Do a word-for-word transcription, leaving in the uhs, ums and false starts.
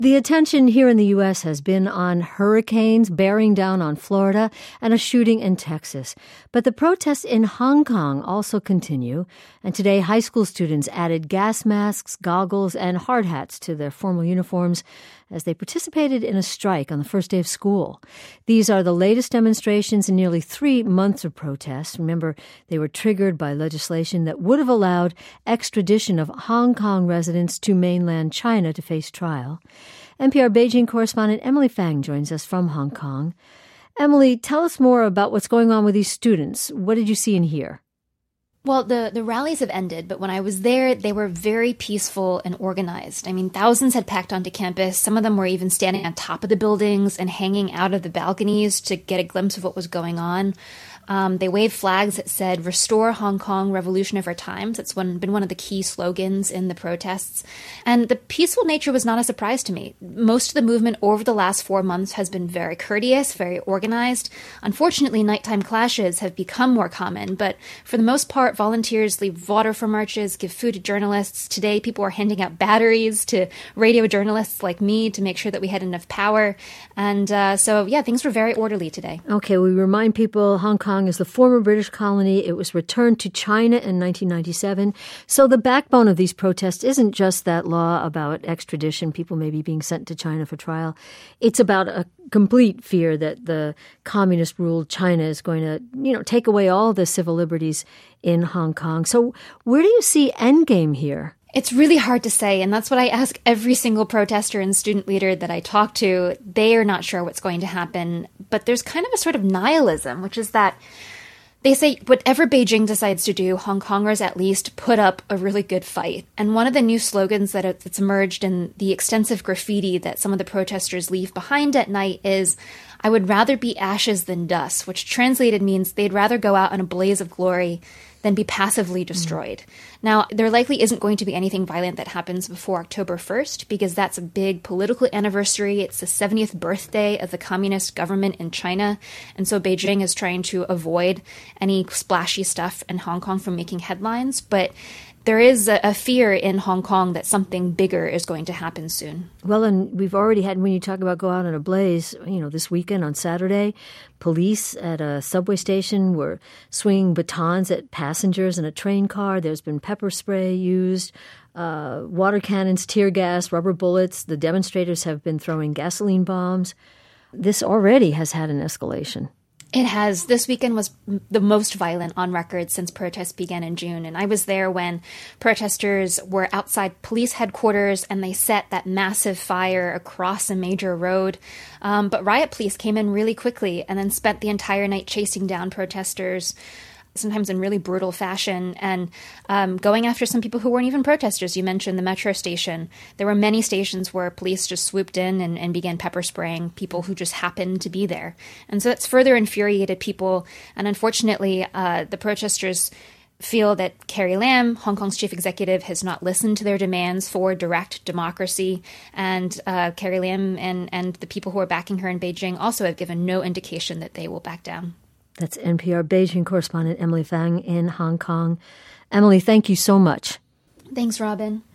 The attention here in the U S has been on hurricanes bearing down on Florida and a shooting in Texas. But the protests in Hong Kong also continue, and today high school students added gas masks, goggles, and hard hats to their formal uniforms as they participated in a strike on the first day of school. These are the latest demonstrations in nearly three months of protests. Remember, they were triggered by legislation that would have allowed extradition of Hong Kong residents to mainland China to face trial. N P R Beijing correspondent Emily Fang joins us from Hong Kong. Emily, tell us more about what's going on with these students. What did you see and hear? Well, the, the rallies have ended, but when I was there, they were very peaceful and organized. I mean, thousands had packed onto campus. Some of them were even standing on top of the buildings and hanging out of the balconies to get a glimpse of what was going on. Um, they waved flags that said, "Restore Hong Kong, Revolution of Our Times." It's one, been one of the key slogans in the protests. And the peaceful nature was not a surprise to me. Most of the movement over the last four months has been very courteous, very organized. Unfortunately, nighttime clashes have become more common, but for the most part, volunteers leave water for marches, give food to journalists. Today, people are handing out batteries to radio journalists like me to make sure that we had enough power. And uh, so, yeah, things were very orderly today. Okay, we remind people Hong Kong is the former British colony. It was returned to China in nineteen ninety-seven. So the backbone of these protests isn't just that law about extradition, people maybe being sent to China for trial. It's about a complete fear that the communist-ruled China is going to, you know, take away all the civil liberties in Hong Kong. So where do you see endgame here? It's really hard to say, and that's what I ask every single protester and student leader that I talk to. They are not sure what's going to happen, but there's kind of a sort of nihilism, which is that they say whatever Beijing decides to do, Hong Kongers at least put up a really good fight. And one of the new slogans that that's emerged in the extensive graffiti that some of the protesters leave behind at night is, "I would rather be ashes than dust," which translated means they'd rather go out in a blaze of glory than be passively destroyed. Mm. Now, there likely isn't going to be anything violent that happens before October first, because that's a big political anniversary. It's the seventieth birthday of the communist government in China. And so Beijing is trying to avoid any splashy stuff in Hong Kong from making headlines. But there is a, a fear in Hong Kong that something bigger is going to happen soon. Well, and we've already had, when you talk about go out in a blaze, you know, this weekend on Saturday, police at a subway station were swinging batons at passengers in a train car. There's been pepper spray used, uh, water cannons, tear gas, rubber bullets. The demonstrators have been throwing gasoline bombs. This already has had an escalation. It has. This weekend was the most violent on record since protests began in June. And I was there when protesters were outside police headquarters and they set that massive fire across a major road. Um, but riot police came in really quickly and then spent the entire night chasing down protesters, sometimes in really brutal fashion, and um, going after some people who weren't even protesters. You mentioned the metro station. There were many stations where police just swooped in and, and began pepper spraying people who just happened to be there. And so that's further infuriated people. And unfortunately, uh, the protesters feel that Carrie Lam, Hong Kong's chief executive, has not listened to their demands for direct democracy. And uh, Carrie Lam and, and the people who are backing her in Beijing also have given no indication that they will back down. That's N P R Beijing correspondent Emily Fang in Hong Kong. Emily, thank you so much. Thanks, Robin.